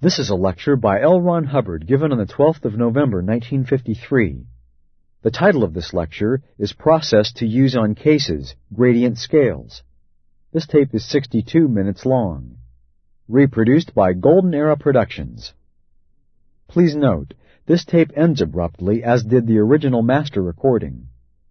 This is a lecture by L. Ron Hubbard given on the 12th of November, 1953. The title of this lecture is Process to Use on Cases, Gradient Scales. This tape is 62 minutes long. Reproduced by Golden Era Productions. Please note, this tape ends abruptly, as did the original master recording.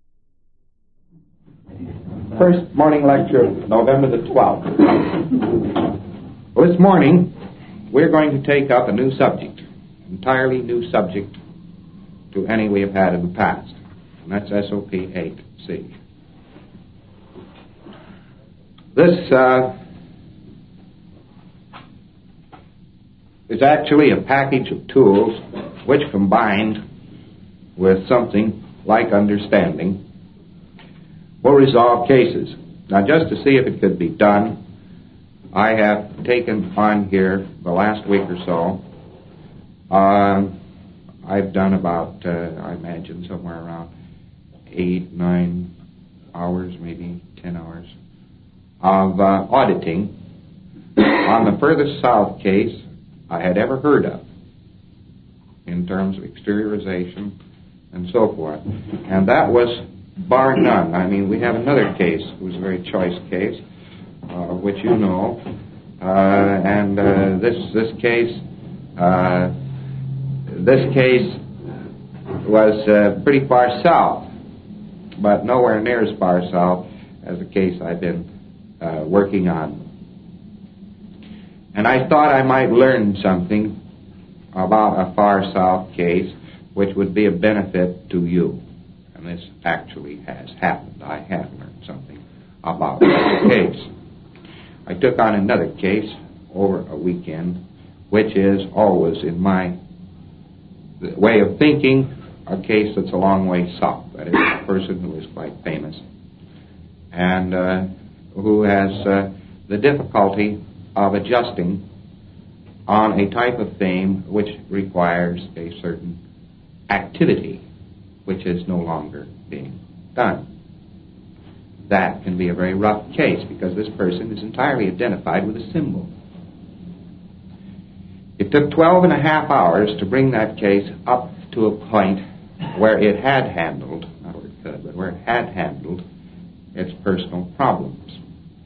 First morning lecture, November the 12th. Well, this morning, we're going to take up a new subject, entirely new subject to any we have had in the past, and that's SOP 8C. This is actually a package of tools which, combined with something like understanding, will resolve cases. Now, just to see if it could be done, I have taken on here the last week or so. I've done about, I imagine, somewhere around 8-9 hours, maybe 10 hours, of auditing on the furthest south case I had ever heard of in terms of exteriorization and so forth. And that was bar none. I mean, we have another case. It was a very choice case, which you know, and this case was pretty far south, but nowhere near as far south as the case I've been working on. And I thought I might learn something about a far south case which would be a benefit to you. And this actually has happened. I have learned something about the case. I took on another case over a weekend, which is always, in my way of thinking, a case that's a long way south. That is, a person who is quite famous and who has the difficulty of adjusting on a type of fame which requires a certain activity which is no longer being done. That can be a very rough case because this person is entirely identified with a symbol. It took 12 and a half hours to bring that case up to a point where it had handled, not where it could, but where it had handled its personal problems.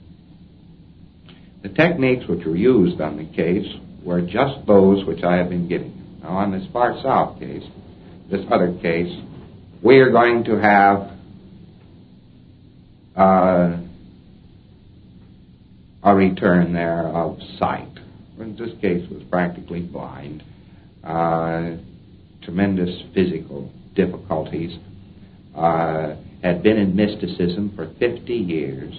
The techniques which were used on the case were just those which I have been giving. Now, on this far south case, this other case, we are going to have a return there of sight. This case was practically blind. Tremendous physical difficulties. Had been in mysticism for 50 years.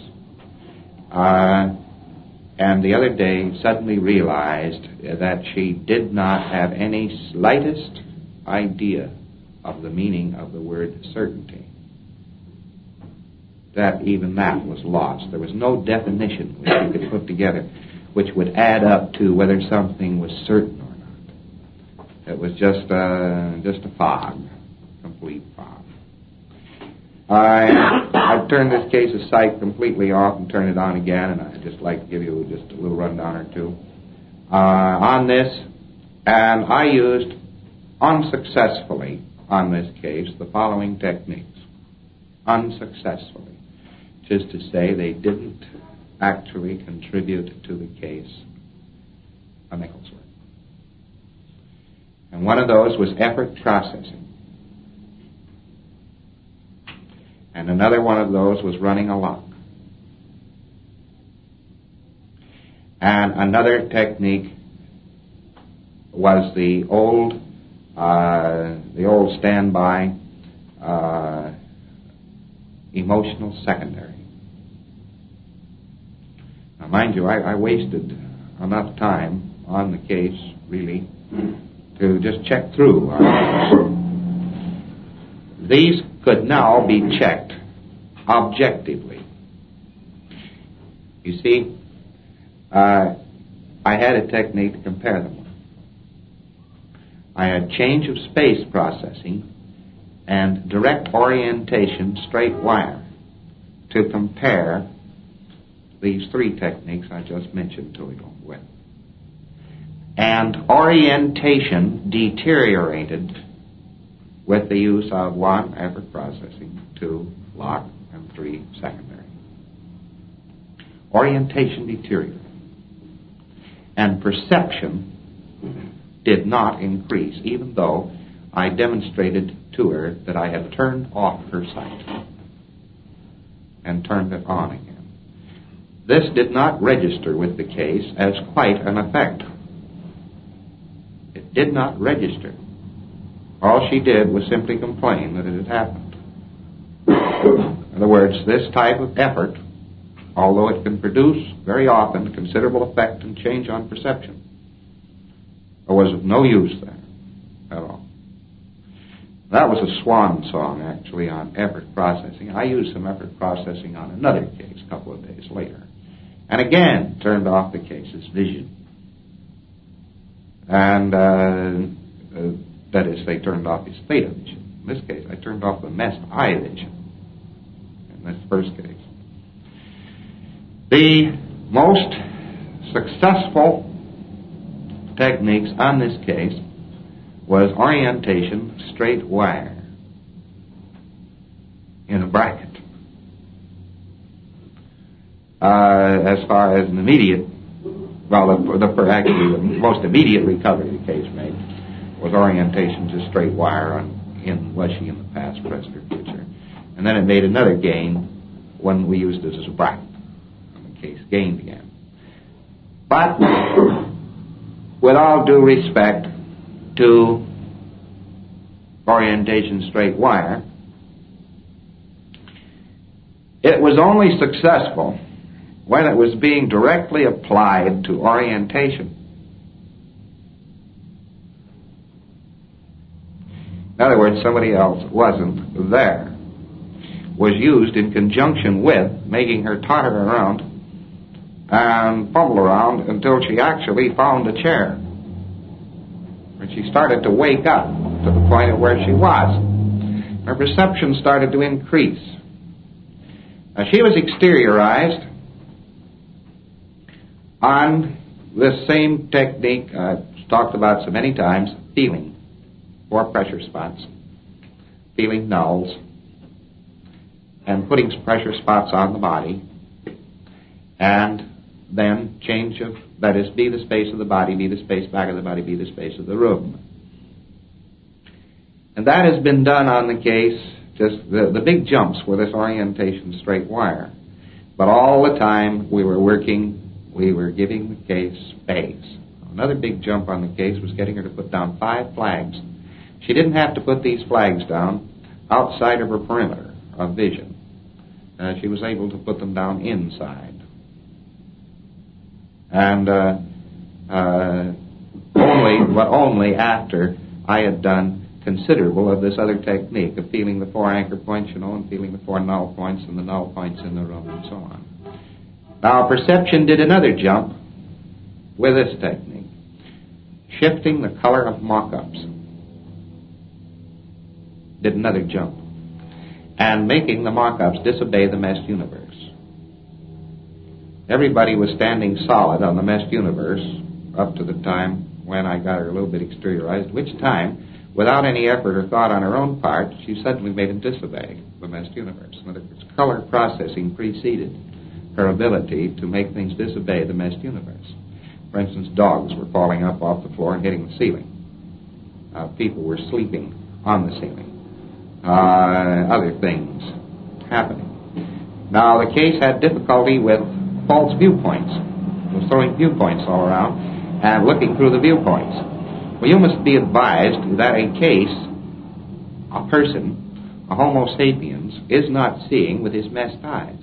And the other day suddenly realized that she did not have any slightest idea of the meaning of the word certainty. That even that was lost. There was no definition which you could put together which would add up to whether something was certain or not. It was just a fog, complete fog. I've turned this case of sight completely off and turned it on again, and I'd just like to give you just a little rundown or two on this. And I used unsuccessfully on this case the following techniques. Unsuccessfully, which is to say they didn't actually contribute to the case a nickel's worth. And one of those was effort processing. And another one of those was running a lock. And another technique was the old standby emotional secondary. Now, mind you, I wasted enough time on the case, really, to just check through. These could now be checked objectively. You see, I had a technique to compare them with. I had change of space processing and direct orientation straight wire to compare these three techniques I just mentioned to you with. and orientation deteriorated with the use of 1, effort processing, 2, lock, and 3, secondary. Orientation deteriorated. And perception did not increase, even though I demonstrated to her that I had turned off her sight and turned it on again. This did not register with the case as quite an effect. It did not register. All she did was simply complain that it had happened. In other words, this type of effort, although it can produce very often considerable effect and change on perception, was of no use there at all. That was a swan song, actually, on effort processing. I used some effort processing on another case a couple of days later, and again turned off the case's vision. And that is, they turned off his theta vision. In this case, I turned off the messed eye vision in this first case. The most successful techniques on this case was orientation straight wire in a bracket. As far as an immediate, actually the most immediate recovery the case made was orientation to straight wire in was she in the past, present, or future. And then it made another gain when we used it as a bracket. And the case gained again. But with all due respect to orientation straight wire, it was only successful when it was being directly applied to orientation. In other words, somebody else wasn't there. Was used in conjunction with making her totter around and fumble around until she actually found a chair. When she started to wake up to the point of where she was, her perception started to increase. Now, she was exteriorized on this same technique I've talked about so many times, feeling 4 pressure spots, feeling nulls, and putting pressure spots on the body, and then change of, that is, be the space of the body, be the space back of the body, be the space of the room. And that has been done on the case, just the big jumps were this orientation straight wire. But all the time we were working, we were giving the case space. Another big jump on the case was getting her to put down 5 flags. She didn't have to put these flags down outside of her perimeter of vision. She was able to put them down inside. And only after I had done considerable of this other technique of feeling the 4 anchor points, and feeling the 4 null points and the null points in the room and so on. Now, perception did another jump with this technique, shifting the color of mock-ups. Did another jump, and making the mock-ups disobey the meshed universe. Everybody was standing solid on the meshed universe up to the time when I got her a little bit exteriorized, which time, without any effort or thought on her own part, she suddenly made them disobey the meshed universe. In other words, color processing preceded her ability to make things disobey the meshed universe. For instance, dogs were falling up off the floor and hitting the ceiling. People were sleeping on the ceiling. Other things happening. Now, the case had difficulty with false viewpoints. It was throwing viewpoints all around and looking through the viewpoints. Well, you must be advised that a case, a person, a Homo sapiens, is not seeing with his meshed eyes.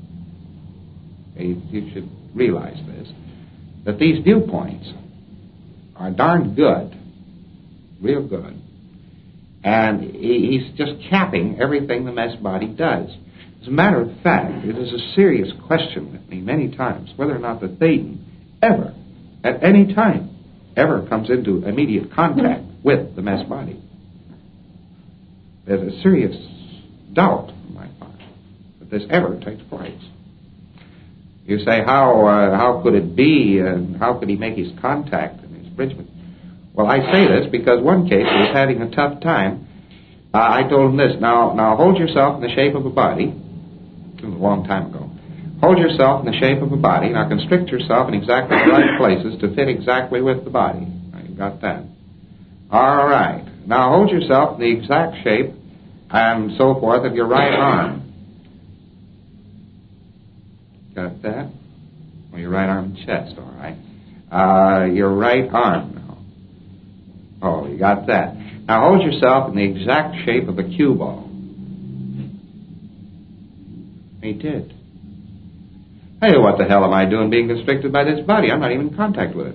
You should realize this, that these viewpoints are darned good, real good, and he's just capping everything the meshed body does. As a matter of fact, it is a serious question with me many times whether or not the Thetan ever, at any time, ever comes into immediate contact with the meshed body. There's a serious doubt on my part that this ever takes place. You say, how could it be, and how could he make his contact and his abridgment. Well, I say this because one case was having a tough time. I told him this, now hold yourself in the shape of a body. It was a long time ago. Hold yourself in the shape of a body. Now constrict yourself in exactly the right places to fit exactly with the body. Now, you got that. All right. Now hold yourself in the exact shape and so forth of your right arm. Got that? Well, your right arm and chest, all right. Your right arm now. Oh, you got that. Now hold yourself in the exact shape of a cue ball. He did. Hey, what the hell am I doing being constricted by this body? I'm not even in contact with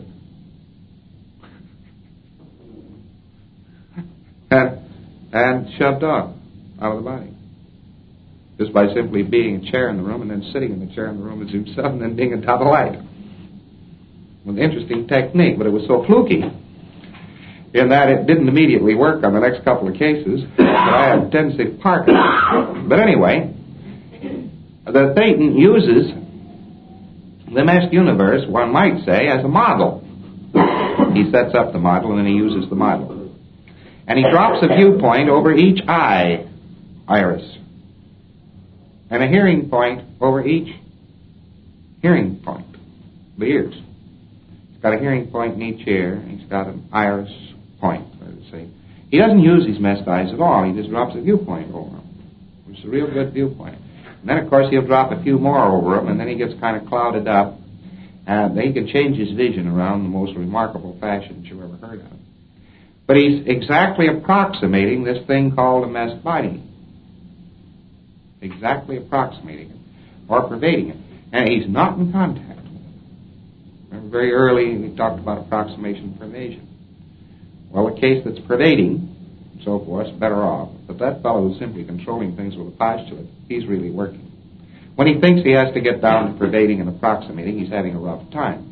it. And shoved off out of the body. Just by simply being a chair in the room and then sitting in the chair in the room as himself and then being a double light. An interesting technique, but it was so fluky in that it didn't immediately work on the next couple of cases, but I had a tendency to park it. But anyway, the Thetan uses the meshed universe, one might say, as a model. He sets up the model and then he uses the model. And he drops a viewpoint over each iris. And a hearing point over each hearing point, the ears. He's got a hearing point in each ear, and he's got an iris point, let's say. He doesn't use these meshed eyes at all. He just drops a viewpoint over them, which is a real good viewpoint. And then, of course, he'll drop a few more over them, and then he gets kind of clouded up. And then he can change his vision around in the most remarkable fashion that you've ever heard of. But he's exactly approximating this thing called a meshed body. Exactly approximating it, or pervading it. And he's not in contact with it. Remember, very early we talked about approximation and pervasion. Well, a case that's pervading, and so forth, is better off. But that fellow who's simply controlling things with a postulate, he's really working. When he thinks he has to get down to pervading and approximating, he's having a rough time.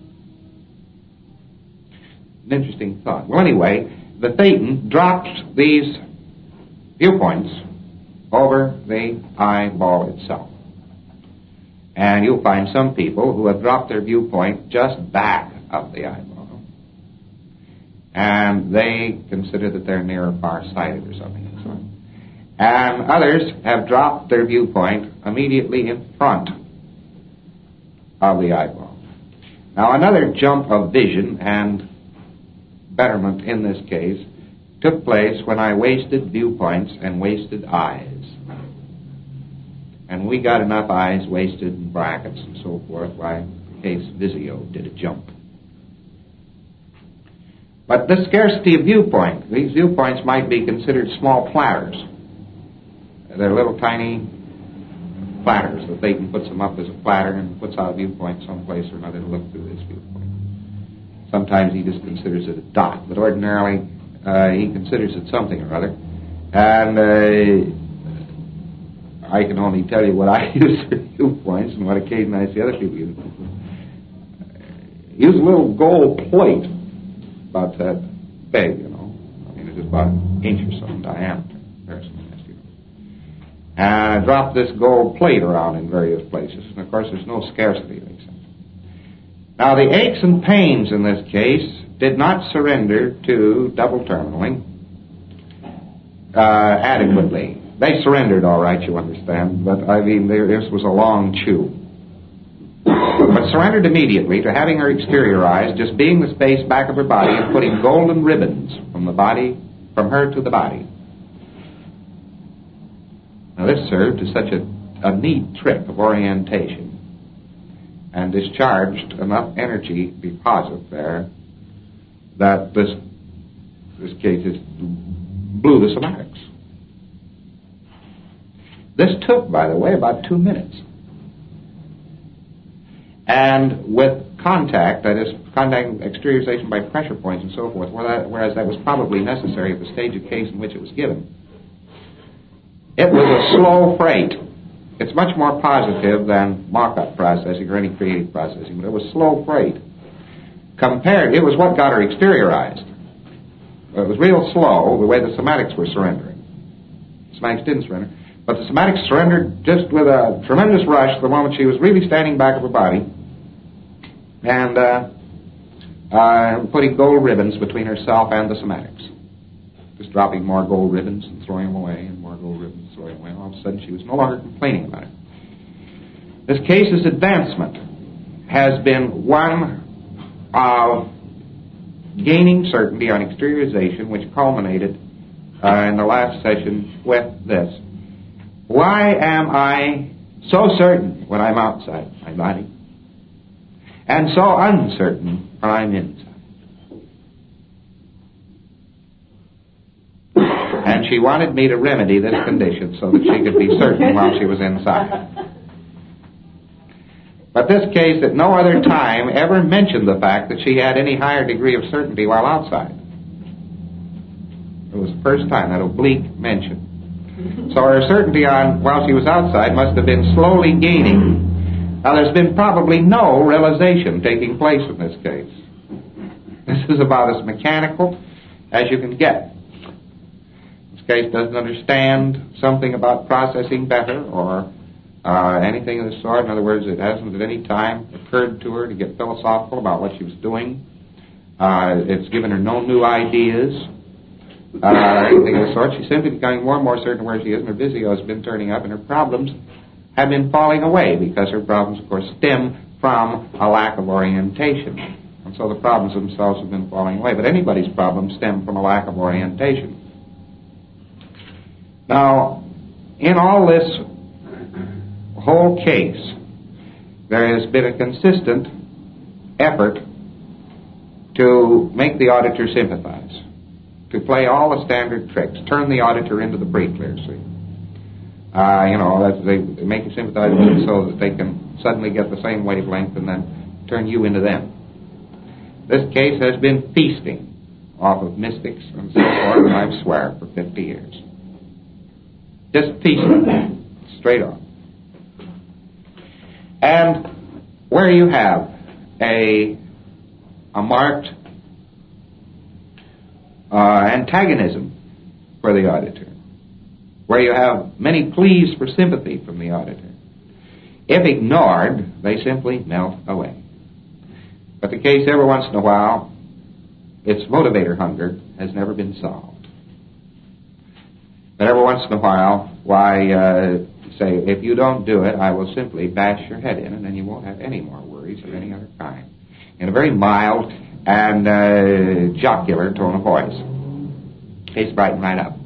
An interesting thought. Well, anyway, the Thetan drops these viewpoints over the eyeball itself. And you'll find some people who have dropped their viewpoint just back of the eyeball. And they consider that they're near or far-sighted or something and so on. And others have dropped their viewpoint immediately in front of the eyeball. Now, another jump of vision and betterment in this case took place when I wasted viewpoints and wasted eyes. And we got enough eyes wasted in brackets and so forth, why the case Vizio did a jump. But the scarcity of viewpoint, these viewpoints might be considered small platters. They're little tiny platters. The Thetan puts them up as a platter and puts out a viewpoint someplace or another to look through this viewpoint. Sometimes he just considers it a dot, but ordinarily he considers it something or other. And I can only tell you what I use for viewpoints and what occasion I see other people use. Use a little gold plate about that big, you know. I mean, it's just about an inch or so in diameter. And I drop this gold plate around in various places. And, of course, there's no scarcity, they say. Now, the aches and pains in this case did not surrender to double terminaling adequately. They surrendered all right, you understand, but, I mean, this was a long chew. But surrendered immediately to having her exteriorized, just being the space back of her body and putting golden ribbons from her to the body. Now, this served as such a neat trick of orientation and discharged enough energy deposit there that this case blew the somatics. This took, by the way, about 2 minutes. And with contact, that is, contact exteriorization by pressure points and so forth, whereas that was probably necessary at the stage of case in which it was given, it was a slow freight. It's much more positive than mock-up processing or any creative processing, but it was slow freight. It was what got her exteriorized. It was real slow, the way the somatics were surrendering. The somatics didn't surrender, but the somatics surrendered just with a tremendous rush the moment she was really standing back of her body. And putting gold ribbons between herself and the somatics. Just dropping more gold ribbons and throwing them away, and more gold ribbons and throwing them away. All of a sudden she was no longer complaining about it. This case's advancement has been one of gaining certainty on exteriorization, which culminated in the last session with this. Why am I so certain when I'm outside my body, and so uncertain when I'm inside? And she wanted me to remedy this condition so that she could be certain while she was inside. But this case at no other time ever mentioned the fact that she had any higher degree of certainty while outside. It was the first time, that oblique mention. So her certainty on while she was outside must have been slowly gaining. Now there's been probably no realization taking place in this case. This is about as mechanical as you can get. This case doesn't understand something about processing better or anything of the sort. In other words, it hasn't at any time occurred to her to get philosophical about what she was doing. It's given her no new ideas, anything of the sort. She's simply becoming more and more certain where she is, and her Visio has been turning up, and her problems have been falling away, because her problems, of course, stem from a lack of orientation. And so the problems themselves have been falling away. But anybody's problems stem from a lack of orientation. Now, in all this whole case, there has been a consistent effort to make the auditor sympathize, to play all the standard tricks, turn the auditor into the pre-clear, see. They make you sympathize with them so that they can suddenly get the same wavelength and then turn you into them. This case has been feasting off of mystics and so forth, and I swear, for 50 years. Just feasting, straight on. And where you have a marked antagonism for the auditor, where you have many pleas for sympathy from the auditor, if ignored, they simply melt away. But the case, every once in a while, its motivator hunger has never been solved. But every once in a while, say, if you don't do it, I will simply bash your head in, and then you won't have any more worries of any other kind. In a very mild and jocular tone of voice. Case brightened right up.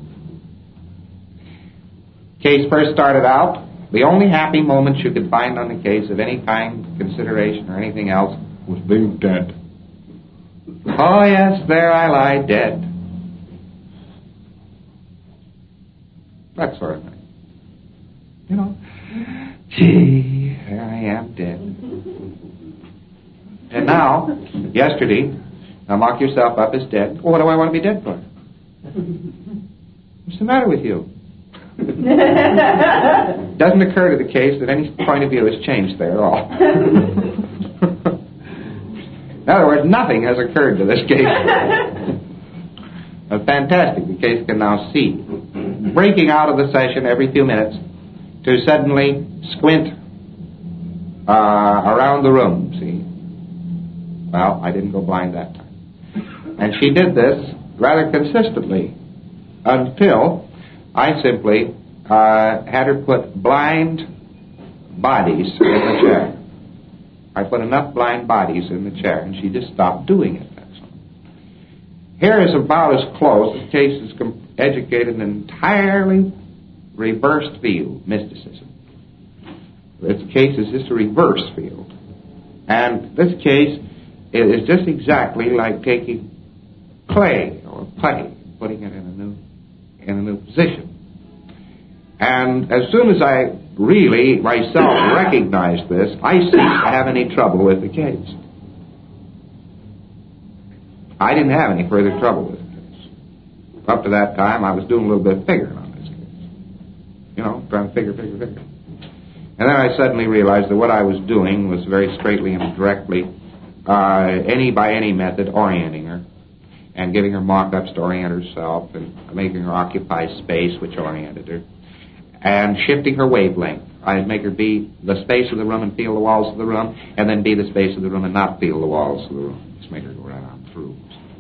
Case first started out, the only happy moments you could find on the case of any kind, consideration, or anything else was being dead. Oh, yes, there I lie dead. That sort of thing. You know, gee, there I am dead. And now, yesterday, now mock yourself up as dead. Well, what do I want to be dead for? What's the matter with you? Doesn't occur to the case that any point of view has changed there at all. In other words, nothing has occurred to this case. Fantastic. The case can now see. Breaking out of the session every few minutes to suddenly squint around the room, see. Well, I didn't go blind that time. And she did this rather consistently until I simply had her put blind bodies in the chair. I put enough blind bodies in the chair, and she just stopped doing it. That's all. Here is about as close. The case is educated in an entirely reversed field, mysticism. This case is just a reverse field. And this case is just exactly like taking clay or putty, putting it in a new position. And as soon as I really myself recognized this, I ceased to have any trouble with the case. I didn't have any further trouble with the case. Up to that time, I was doing a little bit of figuring on this case. You know, trying to figure. And then I suddenly realized that what I was doing was very straightly and directly, by any method, orienting her, and giving her mock-ups to orient herself, and making her occupy space which oriented her, and shifting her wavelength. I'd make her be the space of the room and feel the walls of the room, and then be the space of the room and not feel the walls of the room. Just made her go right on through.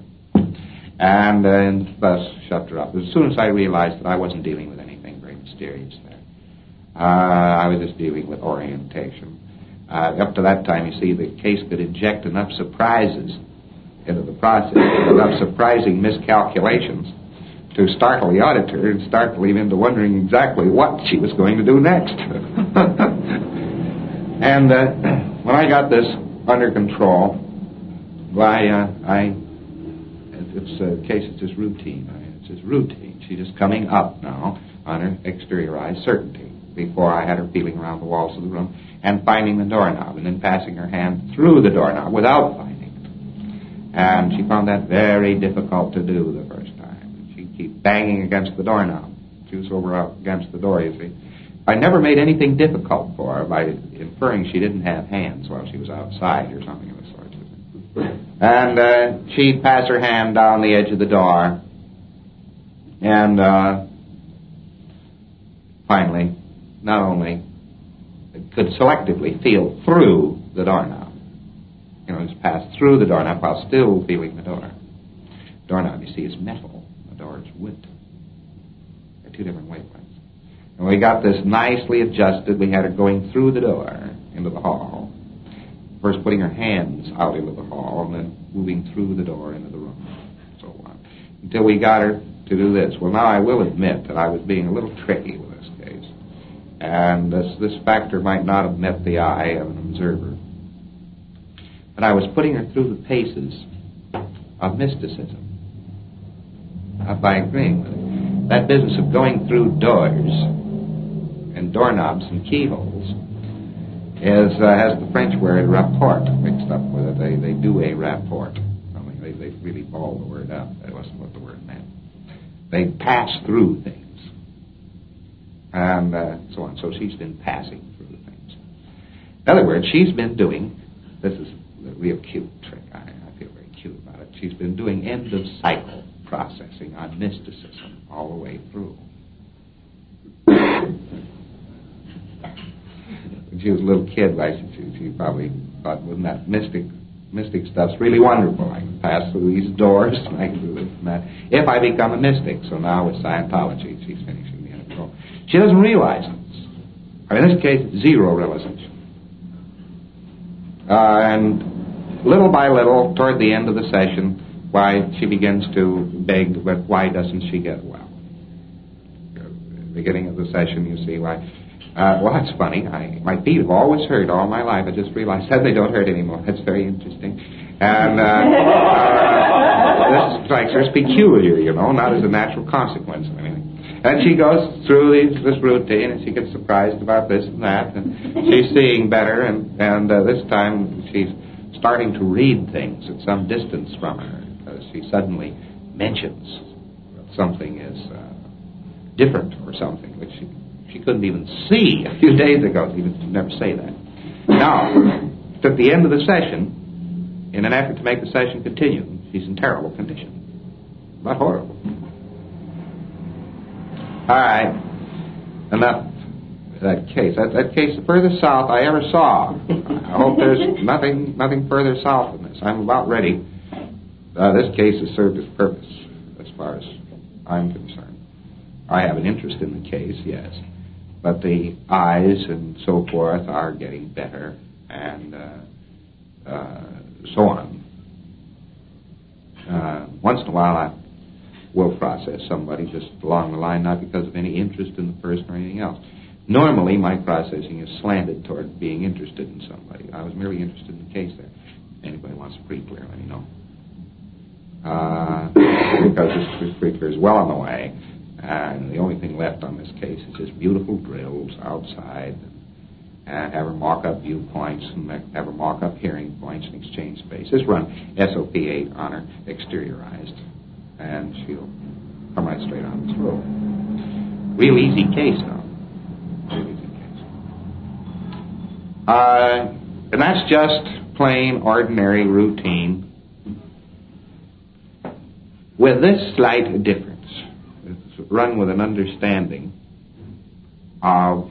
And thus shut her up. As soon as I realized that I wasn't dealing with anything very mysterious there, I was just dealing with orientation. Up to that time, you see, the case could inject enough surprises into the process, enough surprising miscalculations to startle the auditor and startle him into wondering exactly what she was going to do next. And when I got this under control, it's a case is just routine. It's just routine. She's just coming up now on her exteriorized certainty. Before I had her feeling around the walls of the room and finding the doorknob and then passing her hand through the doorknob without finding it. And she found that very difficult to do the first time. She'd keep banging against the doorknob. She was over up against the door, you see. I never made anything difficult for her by inferring she didn't have hands while she was outside or something of the sort. And she'd pass her hand down the edge of the door. And finally, not only could selectively feel through the doorknob. Just pass through the doorknob while still feeling the door. Doorknob, you see, is metal. The door is wood. They're two different wavelengths. And we got this nicely adjusted. We had her going through the door into the hall. First putting her hands out into the hall and then moving through the door into the room. So on. Until we got her to do this. Well, now I will admit that I was being a little tricky with this case. And this factor might not have met the eye of an observer. But I was putting her through the paces of mysticism. By agreeing with it. That business of going through doors and doorknobs and keyholes has the French word rapport mixed up with it. They do a rapport. They really balled the word up. That wasn't what the word meant. They pass through things. And so on. So she's been passing through things. In other words, she's been doing, this is a real cute trick. I feel very cute about it. She's been doing end-of-cycle processing on mysticism all the way through. When she was a little kid, she probably thought, wasn't that mystic stuff's really wonderful. I can pass through these doors, and I can do this and that. If I become a mystic. So now with Scientology, she's finishing the end of. She doesn't realize this. In this case, zero realization. And little by little, toward the end of the session, she begins to beg, but why doesn't she get well? At the beginning of the session, you see why. Well, that's funny. My feet have always hurt all my life. I just realized that they don't hurt anymore. That's very interesting. And this strikes her as peculiar, not as a natural consequence of anything. And she goes through this routine, and she gets surprised about this and that, and she's seeing better, and this time she's starting to read things at some distance from her, because she suddenly mentions that something is different or something, which she couldn't even see a few days ago. She would never say that. Now, at the end of the session, in an effort to make the session continue, she's in terrible condition. Not horrible. All right. Enough of that case. That case, the furthest south I ever saw. I hope there's nothing further south than this. I'm about ready. This case has served its purpose, as far as I'm concerned. I have an interest in the case, yes. But the eyes and so forth are getting better, and so on. Once in a while I will process somebody just along the line, not because of any interest in the person or anything else. Normally my processing is slanted toward being interested in somebody. I was merely interested in the case there. Anybody wants a pre-clear, let me know. Because this pre-clear is well on the way. And the only thing left on this case is just beautiful drills outside, and have her mark up viewpoints and have her mark up hearing points and exchange space. Just run SOP8 on her exteriorized, and she'll come right straight on through. Real easy case, though. Real easy case. And that's just plain, ordinary routine, with this slight difference. Run with an understanding of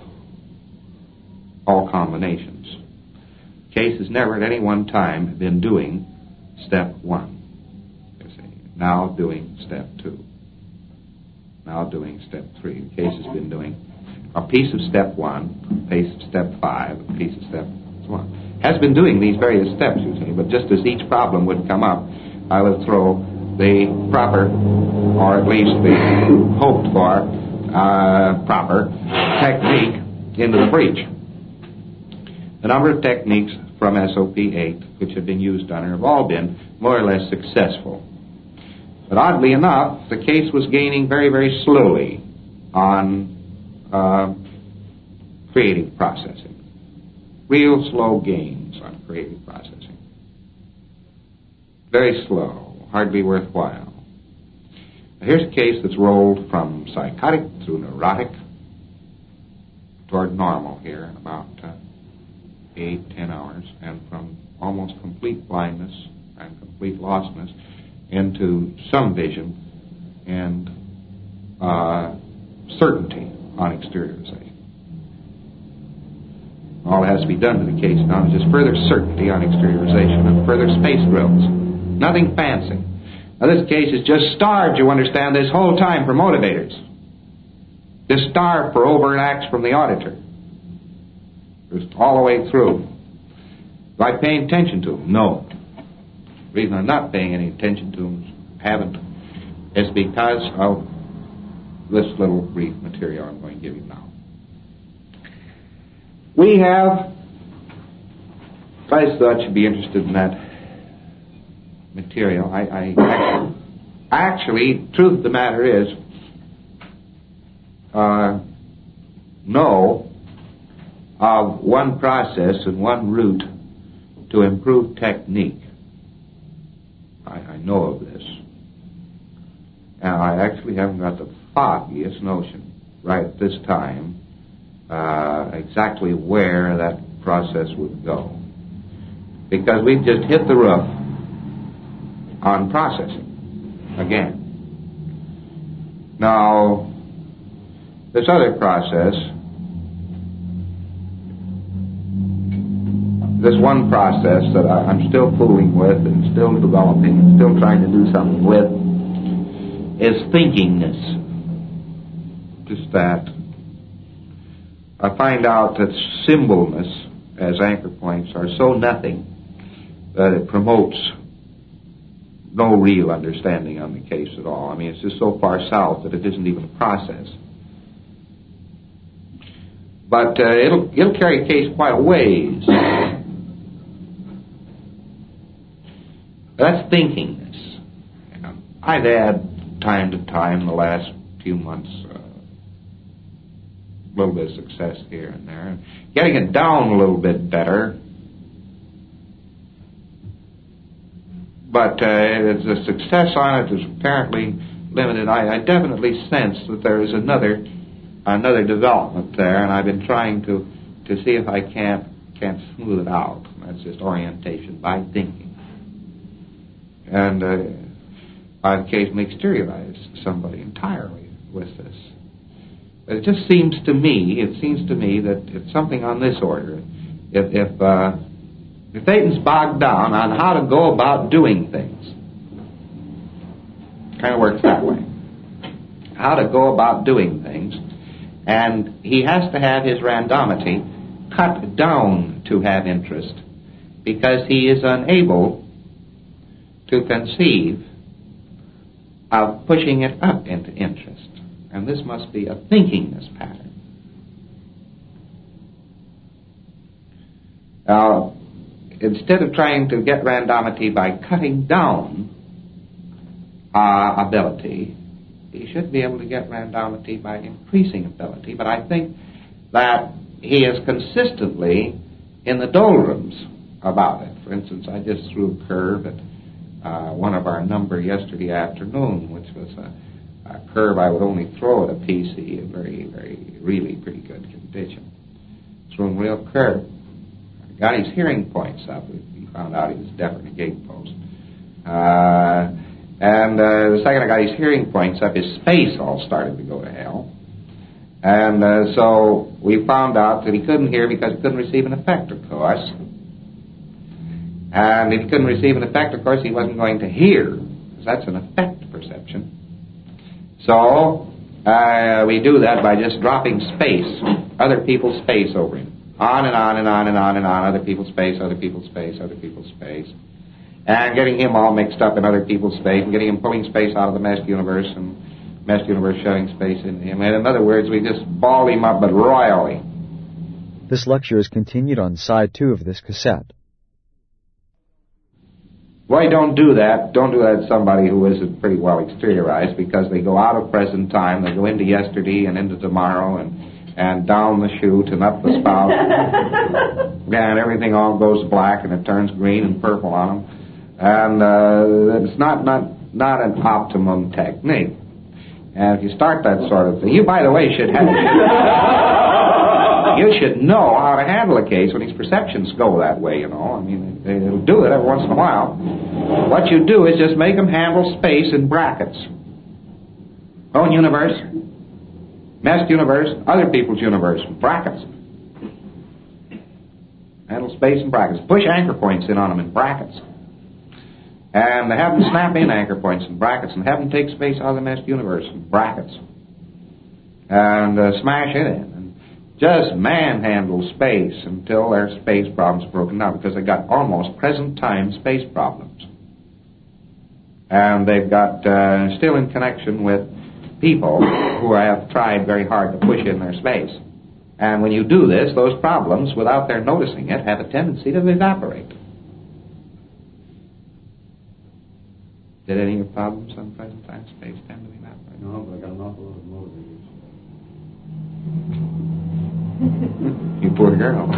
all combinations. Case has never at any one time been doing step 1. You see. Now doing step 2. Now doing step 3. The case has been doing a piece of step 1, a piece of step 5, a piece of step 1. Has been doing these various steps, you see, but just as each problem would come up, I would throw the proper, or at least the hoped for, proper technique into the breach. The number of techniques from SOP 8 which have been used on her have all been more or less successful. But oddly enough, the case was gaining very, very slowly on creative processing. Real slow gains on creative processing. Very slow, hardly worthwhile. Now here's a case that's rolled from psychotic through neurotic toward normal here in about 8-10 hours, and from almost complete blindness and complete lostness into some vision and certainty on exteriorization. All that has to be done to the case now is just further certainty on exteriorization and further space drills. Nothing fancy. Now this case is just starved, you understand, this whole time for motivators. Just starved for overt acts from the auditor. Just all the way through. Do I pay attention to them? No. The reason I'm not paying any attention to them, haven't, is because of this little brief material I'm going to give you now. We have, I thought you'd be interested in that material. Actually, truth of the matter is, know of one process and one route to improve technique. I know of this. Now, I actually haven't got the foggiest notion right at this time exactly where that process would go. Because we've just hit the roof on processing again. Now, this other process, this one process that I'm still fooling with and still developing and still trying to do something with, is thinkingness. Just that. I find out that symbolness as anchor points are so nothing that it promotes no real understanding on the case at all. I mean, it's just so far south that it isn't even a process. But it'll carry a case quite a ways. That's thinkingness. I've had time to time in the last few months a little bit of success here and there. Getting it down a little bit better. But the success on it is apparently limited. I definitely sense that there is another development there, and I've been trying to see if I can't smooth it out. That's just orientation by thinking. And I've occasionally exteriorized somebody entirely with this. It just seems to me that it's something on this order. If Satan's bogged down on how to go about doing things, kind of works that way. How to go about doing things, and he has to have his randomity cut down to have interest, because he is unable to conceive of pushing it up into interest. And this must be a thinkingness pattern. Now, instead of trying to get randomity by cutting down ability, he should be able to get randomity by increasing ability. But I think that he is consistently in the doldrums about it. For instance, I just threw a curve at one of our number yesterday afternoon, which was a curve I would only throw at a PC in very, very, really pretty good condition. Threw him real curve. Got his hearing points up. We found out he was deaf at a gate post. And the second I got his hearing points up, his space all started to go to hell. And so we found out that he couldn't hear because he couldn't receive an effect, of course. And if he couldn't receive an effect, of course, he wasn't going to hear, because that's an effect perception. So we do that by just dropping space, other people's space over him. On and on and on and on and on, other people's space, other people's space, other people's space. And getting him all mixed up in other people's space, and getting him pulling space out of the meshed universe, and meshed universe shoving space into him. And in other words, we just ball him up, but royally. This lecture is continued on side 2 of this cassette. Why don't do that? Don't do that to somebody who isn't pretty well exteriorized, because they go out of present time, they go into yesterday and into tomorrow, and down the chute and up the spout, and everything all goes black and it turns green and purple on them, and it's not an optimum technique. And if you start that sort of thing, you, by the way, should know how to handle a case when his perceptions go that way, you know. I mean, it'll do it every once in a while. What you do is just make them handle space in brackets. Own universe, meshed universe, other people's universe, brackets. Handle space in brackets. Push anchor points in on them in brackets. And have them snap in anchor points in brackets, and have them take space out of the meshed universe in brackets. And smash it in. And just manhandle space until their space problem's broken down, because they've got almost present time space problems. And they've got, still in connection with people who have tried very hard to push in their space. And when you do this, those problems, without their noticing it, have a tendency to evaporate. Did any of your problems on present time space tend to evaporate? No, but I got an awful lot of motivators. You poor girl.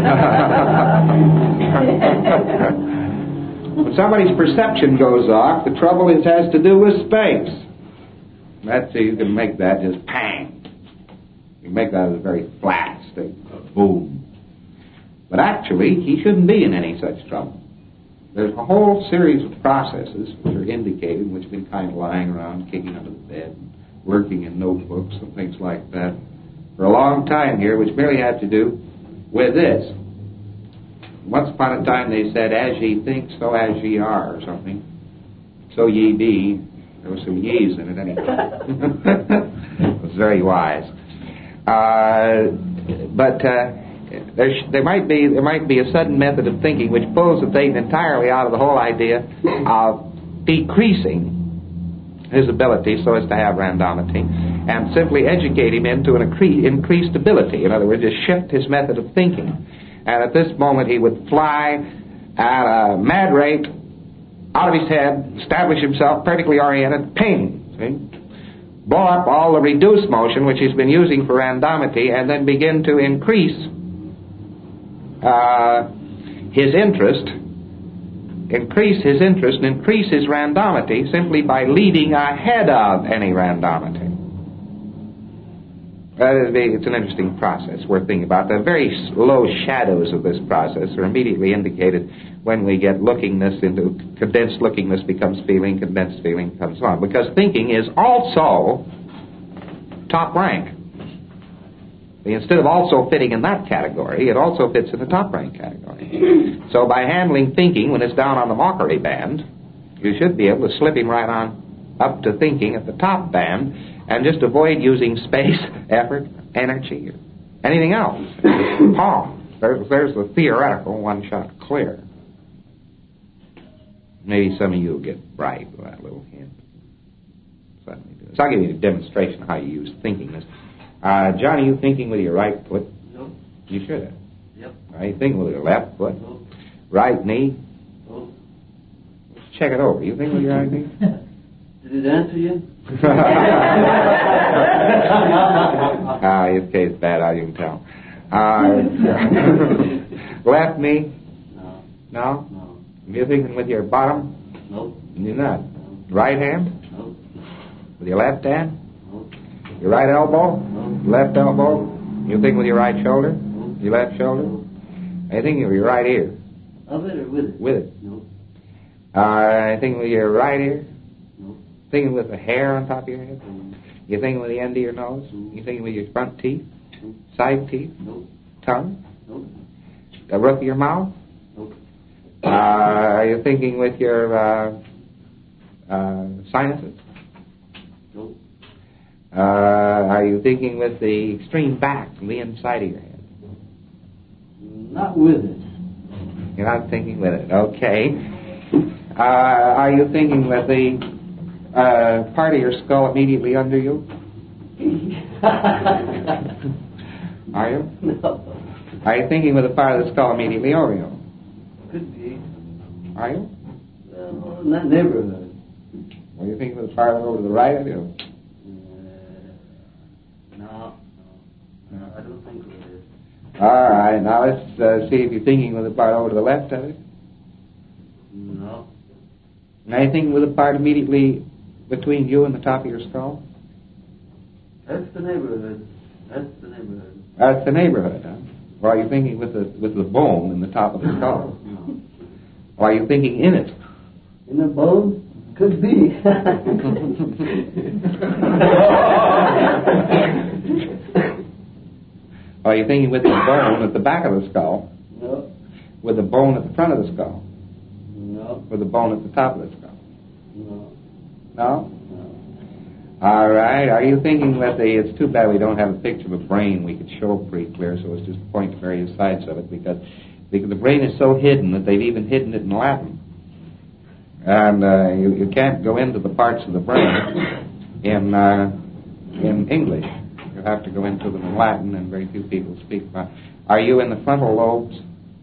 When somebody's perception goes off, the trouble has to do with space. That's so you can make that just pang. You can make that as a very flat state. Boom. But actually, he shouldn't be in any such trouble. There's a whole series of processes which are indicated, which have been kind of lying around, kicking under the bed, and lurking in notebooks and things like that for a long time here, which merely had to do with this. Once upon a time they said, as ye think, so as ye are, or something. So ye be. There was some ye's in it anyway. It was very wise. But there might be a sudden method of thinking which pulls the thing entirely out of the whole idea of decreasing his ability so as to have randomity, and simply educate him into an increased ability. In other words, just shift his method of thinking. And at this moment he would fly at a mad rate out of his head, establish himself perfectly oriented, ping, see? Blow up all the reduced motion which he's been using for randomity, and then begin to increase his interest and increase his randomity simply by leading ahead of any randomity. It's an interesting process worth thinking about. The very low shadows of this process are immediately indicated when we get lookingness into condensed lookingness becomes feeling, condensed feeling becomes on. Because thinking is also top rank. Instead of also fitting in that category, it also fits in the top rank category. So by handling thinking when it's down on the mockery band, you should be able to slip him right on up to thinking at the top band, and just avoid using space, effort, energy, or anything else. Palm. There's the theoretical one-shot clear. Maybe some of you will get bright with that little hint. So I'll give you a demonstration of how you use thinking. Johnny, you thinking with your right foot? No. You should have. Yep. Are you thinking with your left foot? No. Right knee? No. Let's check it over. You thinking with your right knee? Did it answer you? His case bad, how you can tell. Left knee? No. No? No. You're thinking with your bottom? Nope. You're not. No. Right hand? Nope. With your left hand? Nope. Your right elbow? Nope. Left elbow? You thinking with your right shoulder? Nope. Your left shoulder? Nope. Are you thinking with your right ear? Of it or with it? With it. Nope. Are you thinking with your right ear? Nope. Thinking with the hair on top of your head? Nope. You thinking with the end of your nose? You thinking with your front teeth? Side teeth? Nope. Tongue? Nope. The roof of your mouth? Nope. Are you thinking with your sinuses? No. Are you thinking with the extreme back from the inside of your head? Not with it. You're not thinking with it. Okay. Are you thinking with the part of your skull immediately under you? Are you? No. Are you thinking with the part of the skull immediately over you? Could be. Are you? Well, in that neighborhood. Are you thinking with the part over to the right of you? No, I don't think with it. All right. Now let's see if you're thinking with the part over to the left of it. No. Now you're thinking with the part immediately between you and the top of your skull? That's the neighborhood. That's the neighborhood. That's the neighborhood, huh? Or are you thinking with the bone in the top of the skull? No. Or are you thinking in it? In the bone? Could be. Or are you thinking with the bone at the back of the skull? No. With the bone at the front of the skull? No. With the bone at the top of the skull? No. No? No. All right. Are you thinking with the... It's too bad we don't have a picture of a brain we could show pretty clear, so it's just point to various sides of it, because the brain is so hidden that they've even hidden it in Latin. And you can't go into the parts of the brain in English. You have to go into them in Latin, and very few people speak about. Are you in the frontal lobes?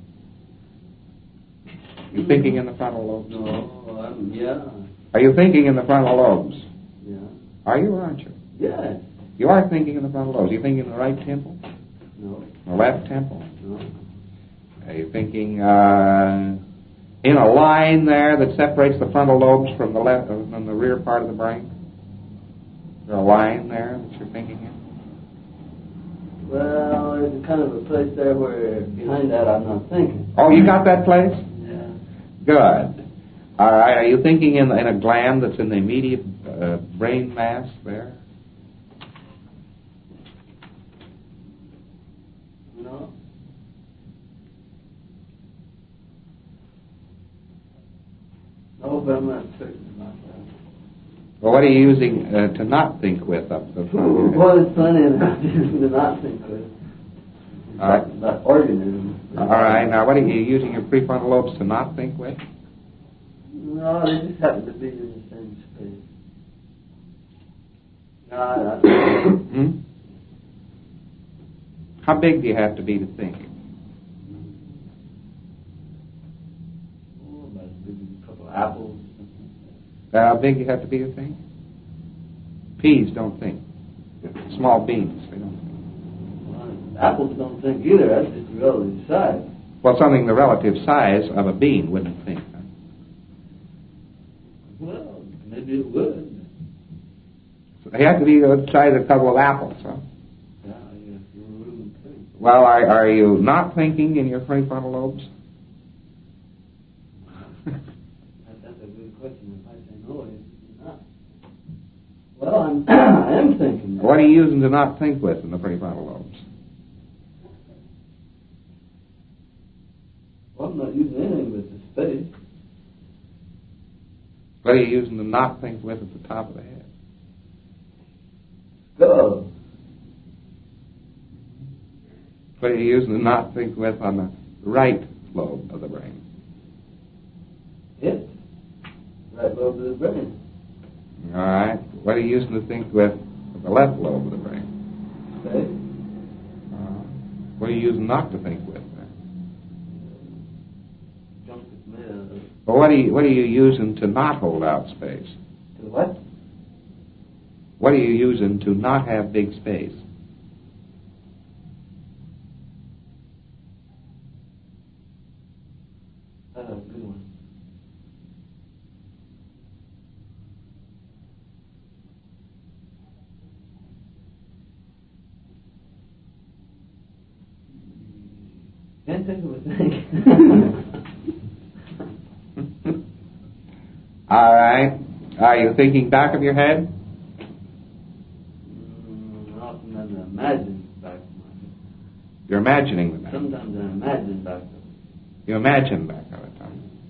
You thinking in the frontal lobes? No, yeah. Are you thinking in the frontal lobes? Yeah. Are you or aren't you? Yes. You are thinking in the frontal lobes. Are you thinking in the right temple? No. The left temple? No. Are you thinking in a line there that separates the frontal lobes from the left, from the rear part of the brain? Is there a line there that you're thinking in? Well, there's kind of a place there where behind that I'm not thinking. Oh, you got that place? Yeah. Good. All right. Are you thinking in a gland that's in the immediate brain mass there? No. No, but I'm not certain about that. Well, what are you using to not think with up the front? Well, it's funny enough to not think with. All right. About organisms. All right. Now, what are you using your prefrontal lobes to not think with? No, they just happen to be in the same space. No, How big do you have to be to think? about a couple of apples. How big do you have to be to think? Peas don't think. Small beans, they don't think. Well, apples don't think either. That's just the relative size. Well, something the relative size of a bean wouldn't think. Huh? Well, maybe it would. So they have to be the size of a couple of apples, huh? Yeah, I guess you wouldn't think. Well, are you not thinking in your prefrontal lobes? That's a good question. If I say no, it's not. Well, I am thinking. What are you using to not think with in the prefrontal lobes? Well, I'm not using anything but the space. What are you using to not think with at the top of the head? Go. What are you using to not think with on the right lobe of the brain? It. Right lobe of the brain. All right. What are you using to think with the left lobe of the brain? Space. What are you using not to think with? Junk is made out of. Well, what are you using to not hold out space? To what? What are you using to not have big space? That's a good one. Can't think of a thing. All right. Are you thinking back of your head? Often I imagine back of my head. You're imagining the back. Sometimes I imagine back of it. You imagine back of it, huh?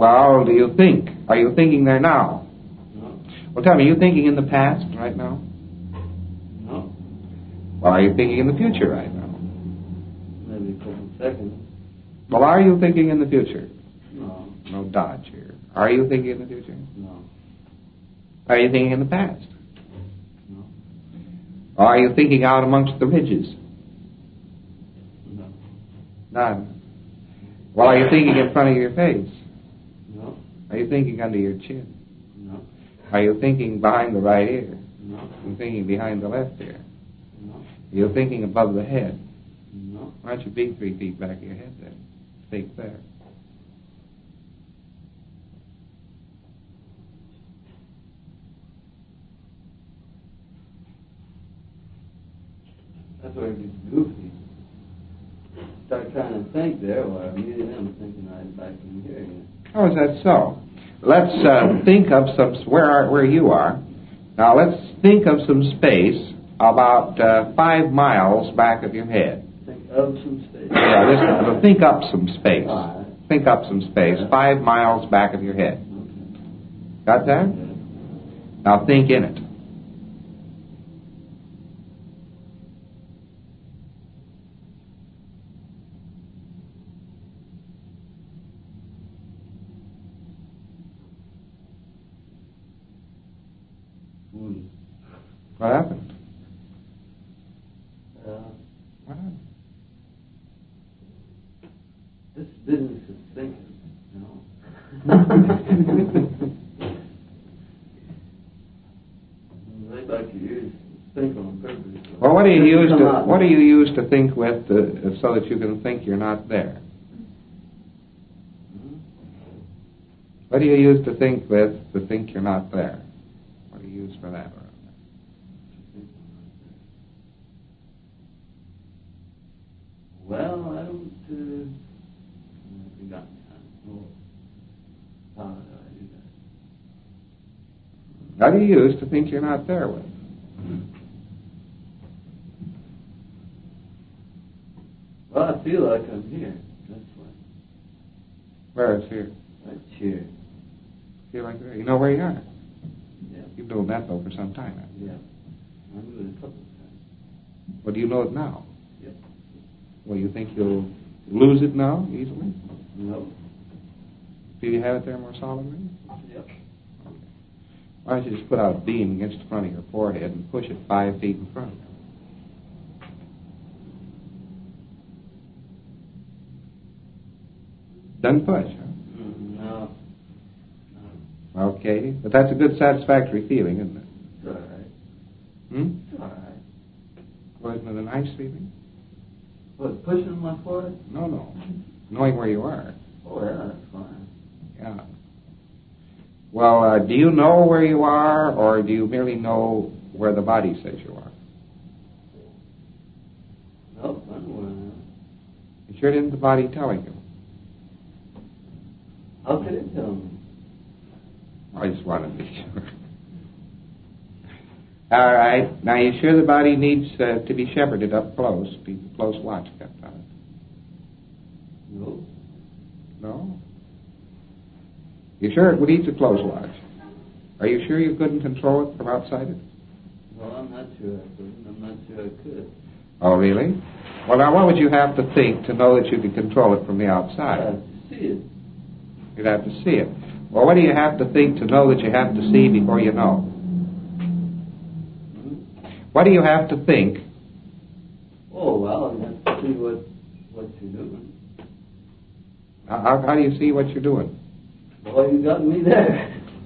Well, do you think? Are you thinking there now? No. Well, tell me, are you thinking in the past right now? No. Well, are you thinking in the future right now? Maybe a couple seconds. Well, are you thinking in the future? No. No dodge here. Are you thinking in the future? No. Are you thinking in the past? No. Or are you thinking out amongst the ridges? No. None. Well, are you thinking in front of your face? No. Are you thinking under your chin? No. Are you thinking behind the right ear? No. Are you thinking behind the left ear? No. Are you thinking above the head? No. Why don't you be 3 feet back of your head then? Think there. That's where it gets goofy. Start trying to think there, or immediately I'm thinking I can hear you. Oh, is that so? Let's think of some where you are. Now let's think of some space about 5 miles back of your head. Think of some space. Yeah, think up some space. Right. Think up some space. 5 miles back of your head. Okay. Got that? Okay. Now think in it. What happened? What happened? This business is thinking, you know. Right back to you, think on purpose. Well, what do you use to think with so that you can think you're not there? What do you use to think with to think you're not there? What do you use for that? Well, I don't forgotten. How do I do that? What do you use to think you're not there with? Well, I feel like I'm here. That's why. Where is here? Right here. Feel like there. You know where you are. Yeah. You've known that though for some time now. Yeah. I knew it a couple of times. Well, do you know it now? Yep. Well, you think you'll lose it now easily? No. Do you have it there more solidly? Yep. Okay. Why don't you just put out a beam against the front of your forehead and push it 5 feet in front of you? Doesn't push, huh? No. Okay, but that's a good satisfactory feeling, isn't it? It's all right. Hmm? It's all right. Well, isn't it a nice feeling? What, pushing on my forehead? No. Knowing where you are. Oh, yeah, that's fine. Yeah. Well, do you know where you are, or do you merely know where the body says you are? Nope, I know where I am. You sure didn't the body telling you? How could it tell me? I just want to be sure. All right. Now, you sure the body needs to be shepherded up close, be close watch kept on it? No. No? You sure it needs a close watch? Are you sure you couldn't control it from outside it? Well, I'm not sure I couldn't. I'm not sure I could. Oh, really? Well, now, what would you have to think to know that you could control it from the outside? I have to see it. You'd have to see it. Well, what do you have to think to know that you have to see before you know? What do you have to think? Oh, well, I have to see what you're doing. How do you see what you're doing? Well, you got me there.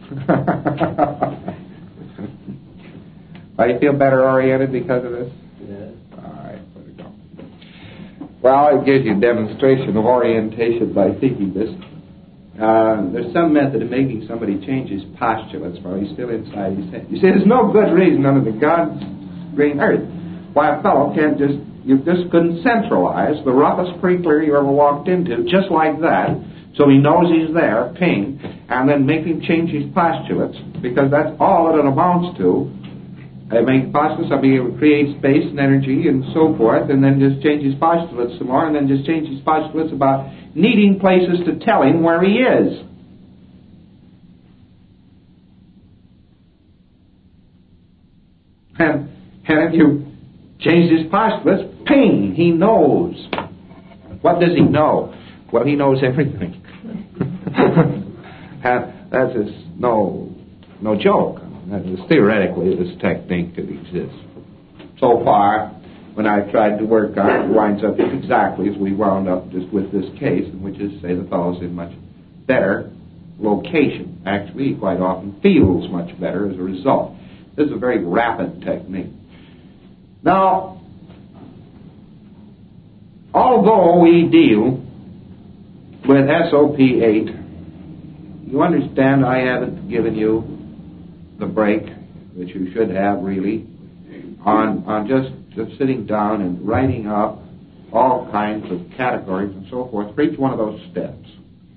Well, you feel better oriented because of this? Yes. All right, let it go. Well, it gives you a demonstration of orientation by thinking this. There's some method of making somebody change his postulates while he's still inside his head. You see, there's no good reason under the God's green earth why a fellow can't you just couldn't centralize the roughest pre-clear you ever walked into, just like that, so he knows he's there, ping, and then make him change his postulates, because that's all that it amounts to. Make postulates, somebody would create space and energy and so forth, and then just change his postulates some more, and then just change his postulates about needing places to tell him where he is. And if you change his postulates, ping, he knows. What does he know? Well, he knows everything. And that's no joke. That is theoretically this technique that exists. So far, when I've tried to work on it, it winds up exactly as we wound up just with this case, in which is, say, the fellow's in much better location. Actually, he quite often feels much better as a result. This is a very rapid technique. Now, although we deal with SOP 8, you understand I haven't given you the break that you should have, really, on just sitting down and writing up all kinds of categories and so forth for each one of those steps.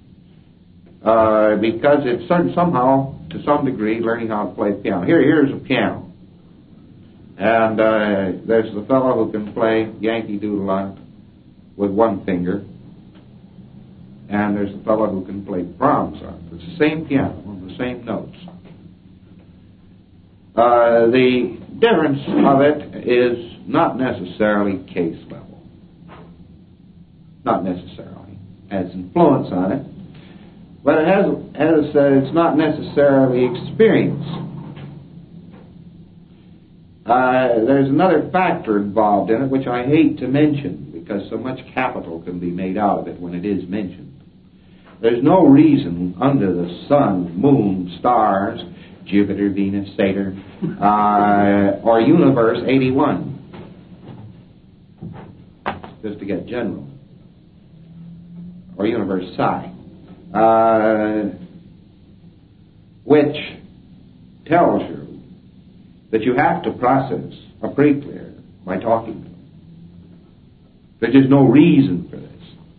Because it's somehow, to some degree, learning how to play piano. Here's a piano. And there's the fellow who can play Yankee Doodle on it with one finger. And there's the fellow who can play Brahms on it. It's the same piano, the same notes. The difference of it is not necessarily case level. Not necessarily. It has influence on it. But it's not necessarily experience. There's another factor involved in it which I hate to mention because so much capital can be made out of it when it is mentioned. There's no reason under the sun, moon, stars, Jupiter, Venus, Saturn, or Universe 81. Just to get general. Or Universe Psi. Which tells you that you have to process a pre-clear by talking to them. There's just no reason for this.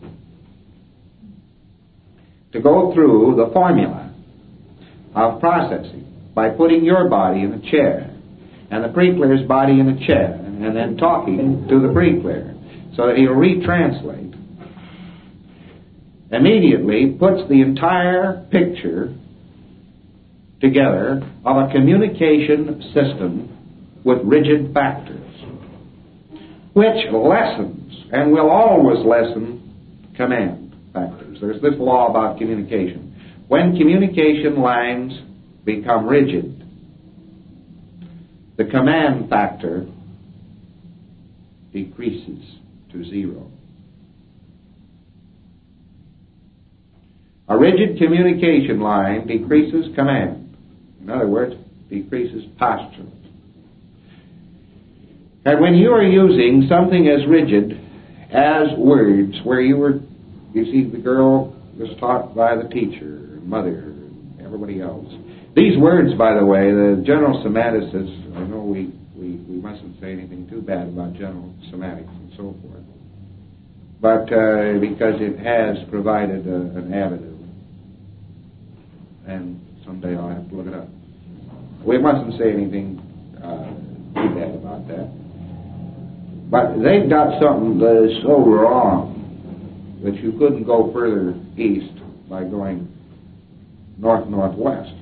To go through the formula of processing by putting your body in a chair and the pre-clear's body in a chair and then talking to the pre-clear so that he'll retranslate, immediately puts the entire picture together of a communication system with rigid factors, which lessens and will always lessen command factors. There's this law about communication. When communication lines become rigid, the command factor decreases to zero. A rigid communication line decreases command. In other words, decreases postulate. And when you are using something as rigid as words, where you see, the girl was taught by the teacher, mother, and everybody else. These words, by the way, the general semanticists, I know we mustn't say anything too bad about general semantics and so forth, but because it has provided an avenue, and someday I'll have to look it up. We mustn't say anything too bad about that. But they've got something that is so wrong that you couldn't go further east by going north-northwest.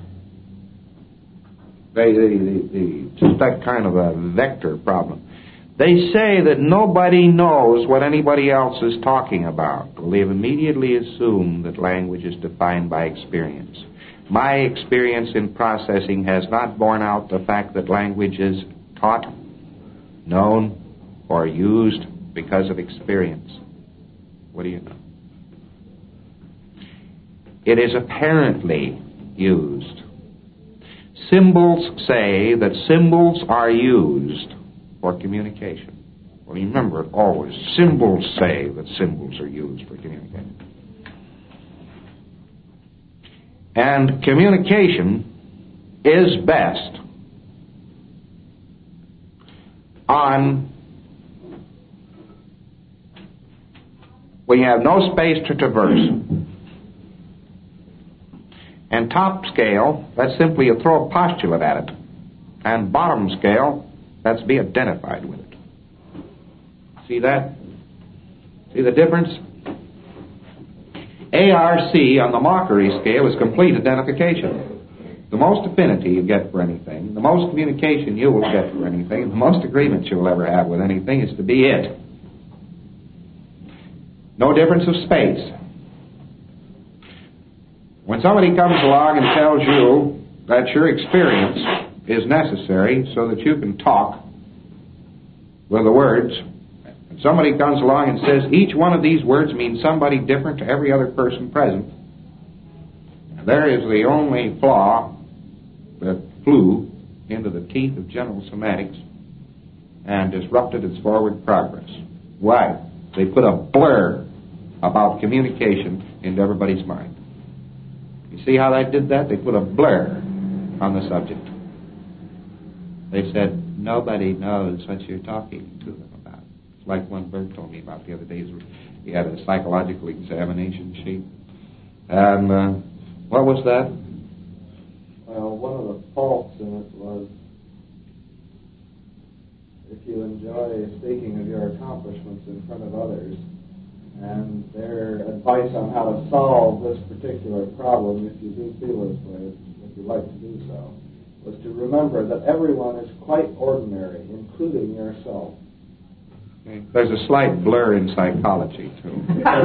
Just that kind of a vector problem. They say that nobody knows what anybody else is talking about. Well, they've immediately assumed that language is defined by experience. My experience in processing has not borne out the fact that language is taught, known, or used because of experience. What do you know? It is apparently used. Symbols say that symbols are used for communication. Well, remember it always. Symbols say that symbols are used for communication. And communication is best on when you have no space to traverse. And top scale, that's simply you throw a postulate at it. And bottom scale, that's be identified with it. See that? See the difference? ARC on the mockery scale is complete identification. the most affinity you get for anything, the most communication you will get for anything, the most agreement you'll ever have with anything is to be it. No difference of space. When somebody comes along and tells you that your experience is necessary so that you can talk with the words, and somebody comes along and says each one of these words means somebody different to every other person present, there is the only flaw that flew into the teeth of general semantics and disrupted its forward progress. Why? They put a blur about communication into everybody's mind. You see how they did that? They put a blur on the subject. They said, nobody knows what you're talking to them about. It's like one bird told me about the other day. He had a psychological examination sheet. And what was that? Well, one of the faults in it was if you enjoy speaking of your accomplishments in front of others, and their advice on how to solve this particular problem, if you do feel this way, if you like to do so, was to remember that everyone is quite ordinary, including yourself. There's a slight blur in psychology, too.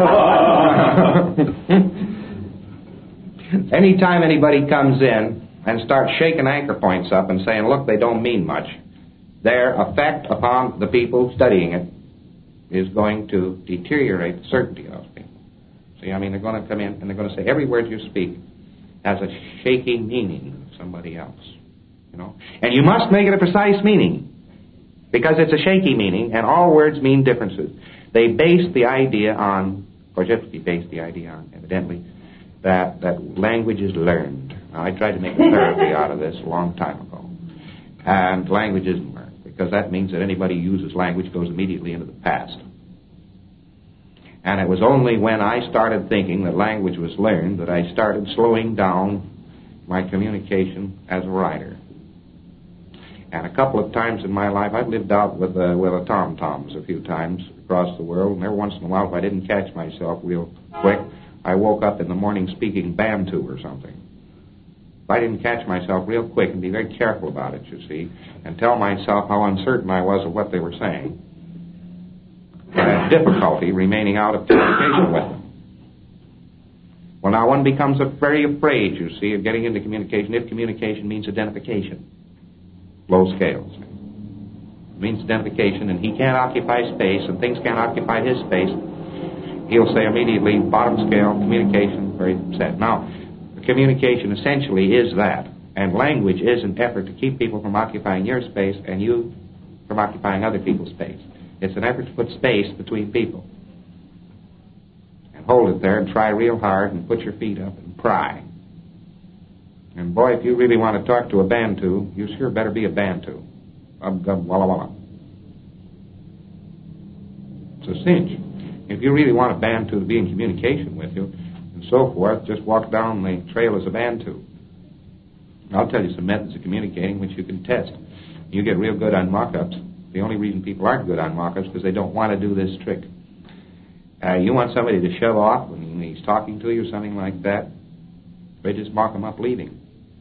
Anytime anybody comes in and starts shaking anchor points up and saying, look, they don't mean much, their effect upon the people studying it is going to deteriorate the certainty of those people. See, I mean, they're going to come in and they're going to say every word you speak has a shaky meaning of somebody else, you know. And you must make it a precise meaning because it's a shaky meaning and all words mean differences. They base the idea on, or Gypsy based the idea on, evidently, that language is learned. Now, I tried to make a therapy out of this a long time ago. And language isn't learned, because that means that anybody who uses language goes immediately into the past. And it was only when I started thinking that language was learned that I started slowing down my communication as a writer. And a couple of times in my life, I've lived out with the tom-toms a few times across the world, and every once in a while, if I didn't catch myself real quick, I woke up in the morning speaking Bantu or something. If I didn't catch myself real quick and be very careful about it, you see, and tell myself how uncertain I was of what they were saying, I had difficulty remaining out of communication with them. Well, now one becomes very afraid, you see, of getting into communication if communication means identification. Low scales. It means identification, and he can't occupy space, and things can't occupy his space. He'll say immediately, bottom scale, communication, very set. Now, communication essentially is that, and language is an effort to keep people from occupying your space and you from occupying other people's space. It's an effort to put space between people. And hold it there and try real hard and put your feet up and pry. And boy, if you really want to talk to a Bantu, you sure better be a Bantu. Walla walla. It's a cinch. If you really want a Bantu to be in communication with you, and so forth, just walk down the trail as a Bantu. I'll tell you some methods of communicating which you can test. You get real good on mock-ups. The only reason people aren't good on mock-ups is because they don't want to do this trick. You want somebody to shove off when he's talking to you or something like that, they just mock him up leaving.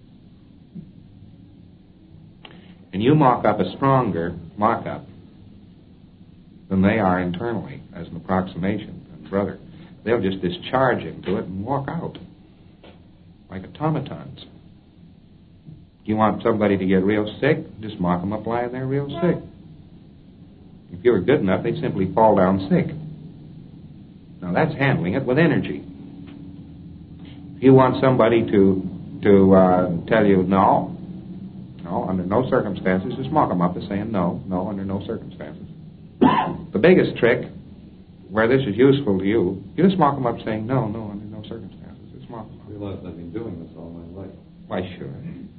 And you mock up a stronger mock-up than they are internally as an approximation. And brother, they'll just discharge into it and walk out like automatons. You want somebody to get real sick, just mock them up lying there real sick. If you were good enough, they'd simply fall down sick. Now that's handling it with energy. If you want somebody to tell you no, under no circumstances, just mock them up as saying no, under no circumstances. The biggest trick, where this is useful to you, you just mock them up saying no, under no circumstances. Just mock them up. I realize I've been doing this all my life. Why, sure.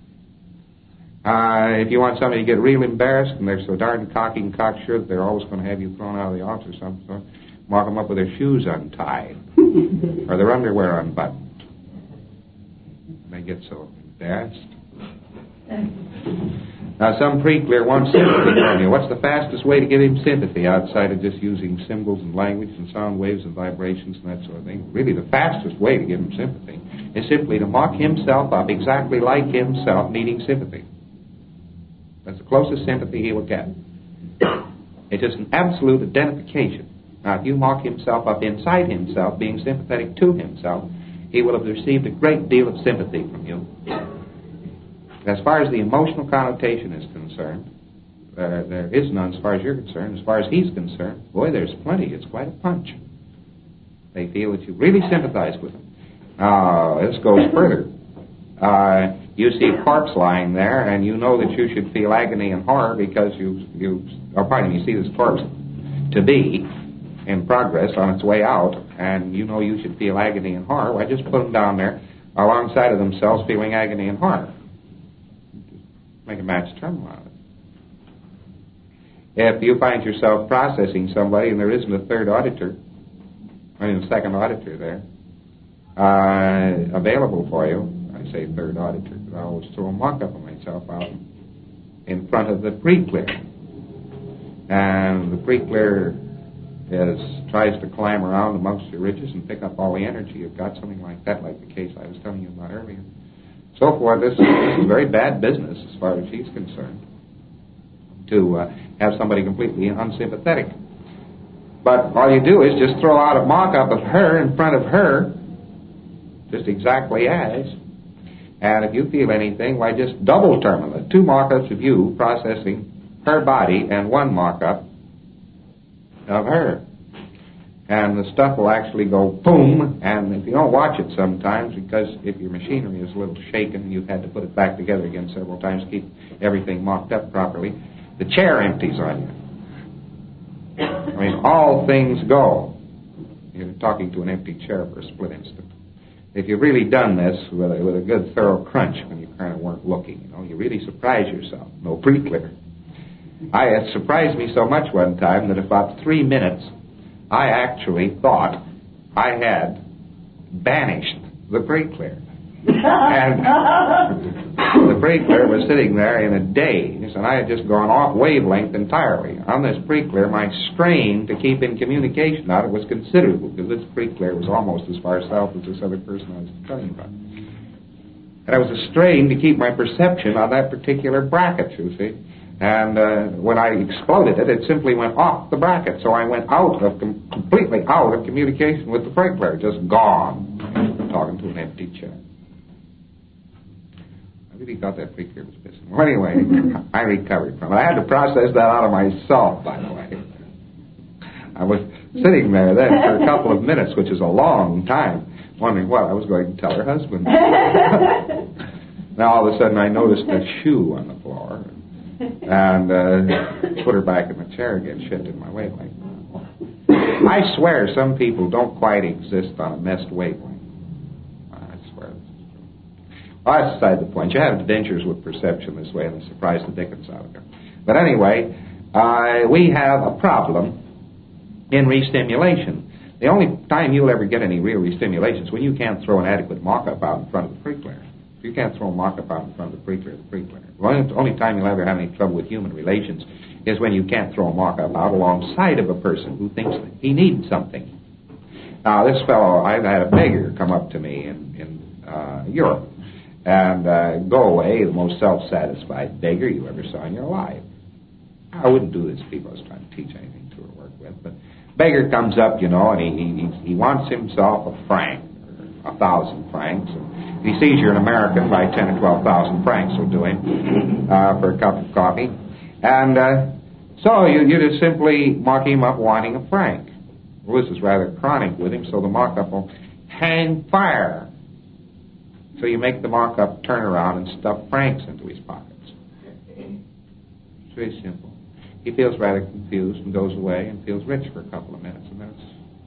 If you want somebody to get real embarrassed and they're so darn cocky and cocksure that they're always going to have you thrown out of the office or something, so mark them up with their shoes untied or their underwear unbuttoned. They get so embarrassed. Now, some pre-clear wants sympathy from you. What's the fastest way to give him sympathy outside of just using symbols and language and sound waves and vibrations and that sort of thing? Really, the fastest way to give him sympathy is simply to mock himself up exactly like himself needing sympathy. That's the closest sympathy he will get. It's just an absolute identification. Now, if you mock himself up inside himself, being sympathetic to himself, he will have received a great deal of sympathy from you. As far as the emotional connotation is concerned, there is none as far as you're concerned. As far as he's concerned, boy, there's plenty. It's quite a punch. They feel that you really sympathize with them. This goes further. You see a corpse lying there, and you know that you should feel agony and horror because you see this corpse to be in progress on its way out, and you know you should feel agony and horror. Why, just put them down there alongside of themselves feeling agony and horror. Make a match term out of it. If you find yourself processing somebody and there isn't a second auditor there, available for you, I say third auditor, but I always throw a mock-up of myself out in front of the pre-clear. And the pre-clear tries to climb around amongst your ridges and pick up all the energy you've got, something like that, like the case I was telling you about earlier. So forth, this is very bad business as far as he's concerned, to have somebody completely unsympathetic. But all you do is just throw out a mock-up of her in front of her, just exactly as, and if you feel anything, why, just double terminal it. 2 mock-ups of you processing her body and 1 mock-up of her. And the stuff will actually go boom, and if you don't watch it sometimes, because if your machinery is a little shaken, you've had to put it back together again several times to keep everything mocked up properly, the chair empties on you. I mean, all things go. You're talking to an empty chair for a split instant. If you've really done this with a good thorough crunch when you kind of weren't looking, you really surprise yourself. No pre-clear. It surprised me so much one time that about 3 minutes I actually thought I had banished the pre-clear. And the pre-clear was sitting there in a daze, and I had just gone off wavelength entirely. On this pre-clear, my strain to keep in communication on it was considerable, because this pre-clear was almost as far south as this other person I was telling you about. And it was a strain to keep my perception on that particular bracket, you see. And when I exploded it, it simply went off the bracket. So I went completely out of communication with the pre-clear, just gone, talking to an empty chair. I really thought that pre-clear was missing. Well, anyway, I recovered from it. I had to process that out of myself, by the way. I was sitting there then for a couple of minutes, which is a long time, wondering what I was going to tell her husband. Now all of a sudden I noticed a shoe on the floor, and put her back in the chair again, shifted in my wavelength. I swear some people don't quite exist on a messed wavelength. I swear this is true. Well, that's beside the point. You have adventures with perception this way, and they surprise the dickens out of you. But anyway, we have a problem in re-stimulation. The only time you'll ever get any real re-stimulation is when you can't throw an adequate mock-up out in front of the pre-clear. If you can't throw a mock-up out in front of the pre-clear, the pre-clear. The only time you'll ever have any trouble with human relations is when you can't throw a mock-up out alongside of a person who thinks that he needs something. Now, this fellow, I've had a beggar come up to me in Europe and go away, the most self-satisfied beggar you ever saw in your life. I wouldn't do this to people I was trying to teach anything to or work with, but beggar comes up, and he wants himself a franc, or 1,000 francs, and if he sees you're an American, by 10 or 12,000 francs will do him for a cup of coffee. And so you just simply mock him up wanting a franc. Well, this is rather chronic with him, so the mock-up will hang fire. So you make the mock-up turn around and stuff francs into his pockets. It's very simple. He feels rather confused and goes away and feels rich for a couple of minutes. And then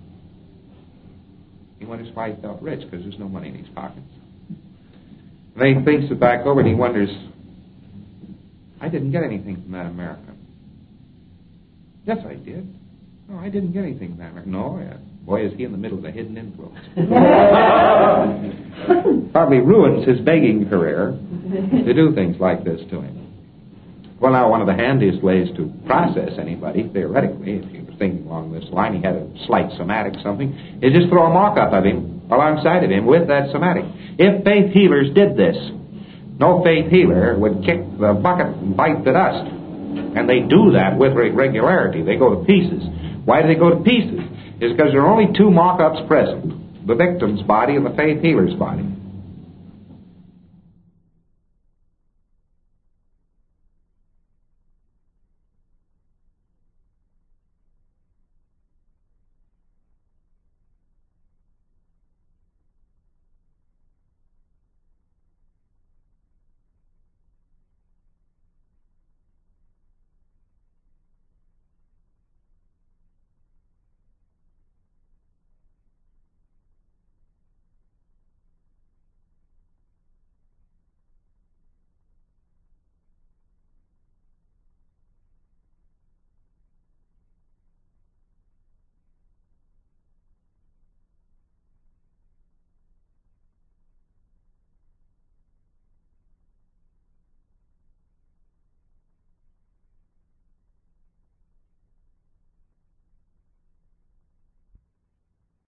he wonders why he felt rich, because there's no money in his pockets. And then he thinks it back over and he wonders, I didn't get anything from that American. Yes, I did. No, I didn't get anything from that American. No, yeah. Boy, is he in the middle of a hidden influence. Probably ruins his begging career to do things like this to him. Well, now, one of the handiest ways to process anybody, theoretically, if you were thinking along this line, he had a slight somatic something, is just throw a mock-up of him alongside of him with that somatic. If faith healers did this, no faith healer would kick the bucket and bite the dust. And they do that with regularity. They go to pieces. Why do they go to pieces? It's because there are only two mock-ups present, the victim's body and the faith healer's body.